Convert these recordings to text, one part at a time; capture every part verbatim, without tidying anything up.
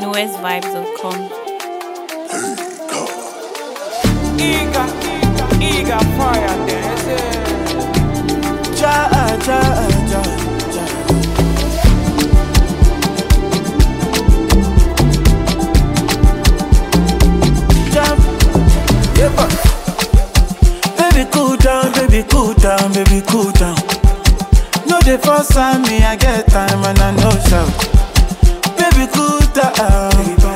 newest vibes dot com. Eager, eager fire dance. Ja, ja, ja, ja. Jump, yeah, but. Baby, cool down, baby, cool down, baby, cool down. No, the first time me, I get time and I know shout. Baby, cool down. Ah.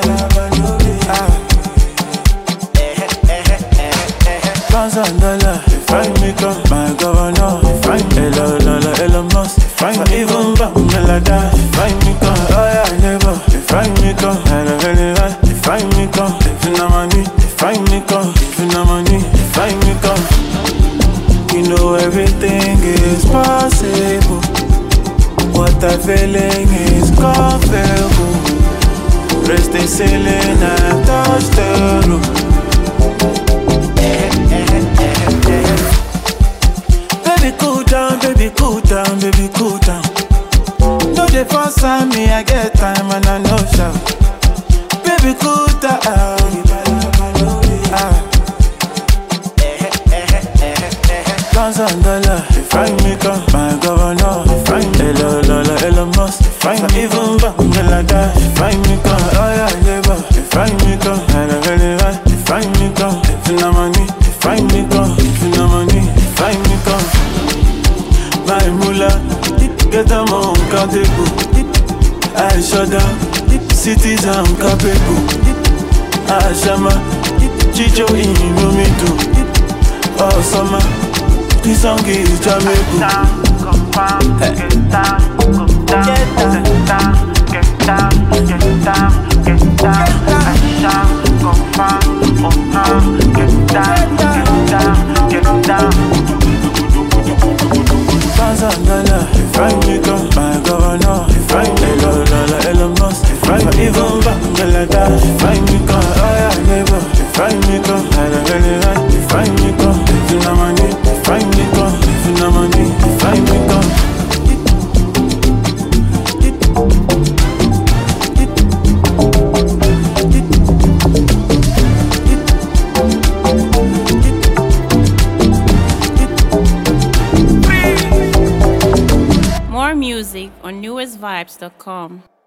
Pounds and dollar, if I make up my governor, if I hello, hello, hello, must, if I even back me like that, if I make up, oh yeah, never, if I make up, hello, hello, if I make up, if you know money, if I make up, if you know money, if I make up, you know everything is possible. What I'm feeling is comfortable. Rest the ceiling and touch the roof. Baby, cool down, baby, cool down, baby, cool down. No, the first time me, I get time and I know shout. Baby, cool down. Ah. Pounds and dollar, if I make up my governor, if I hello, hello, hello, must, if I even back me like that, if I make up, oh yeah, never, if I make up, hello, hello, if I make up, if you know money, if I make up, if you know money, if I make up, my moolah, get them on capable, I shut down, cities I'm capable, I shama, Chicho in me too, oh summer. This song is Jamaica. Get down, go down, get down, get down, get down, get down, get down, go down, go down, get down, get down, get down. Pounds and dollar, if I make up my governor, if I hello, hello, hello, must, if I even back me like that, if I make up, oh yeah, neighbor, if I make up, hello, hello, if I make up, if you know money, if I make up, if you know money, if I make up. More music on newest vibes dot com.